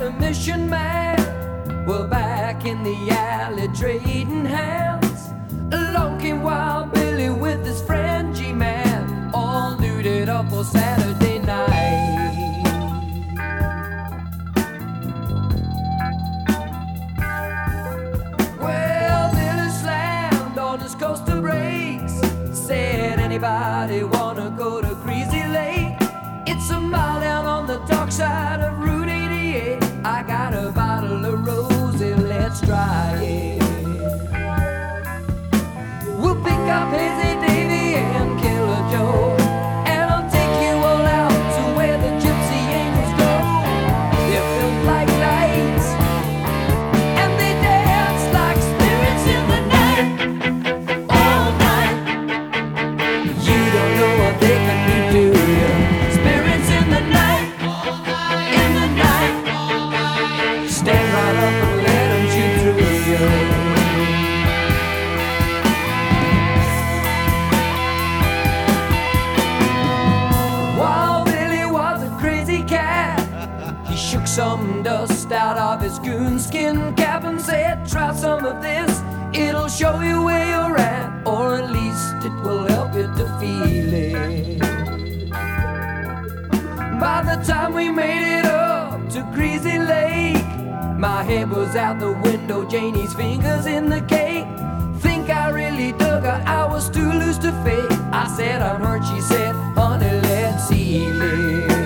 the mission man were back in the alley trading hands. Along came Wild Billy with his friend G-Man, all looted up for Saturday night. Well, Billy slammed on his coaster brakes, said, anybody wanna go to Greasy Lake? It's a mile down on the dark side of Route 88. I got a bottle of rosé, let's try it. We'll pick up Hazy Davy and Killer Joe, and I'll take you all out to where the gypsy angels go. They're filled like lights, and they dance like spirits in the night, all night. You don't know what they can be, do you? Spirits in the night, in the night. Stand right up and let them shoot through you. Wild Billy was a crazy cat. He shook some dust out of his coonskin cap and said, try some of this, it'll show you where you're at, or at least it will help you to feel it. By the time we made it up to Greasy Lake, my head was out the window, Janie's fingers in the cake. Think I really dug her, I was too loose to fake. I said I'm hurt, she said, honey, let's seal it.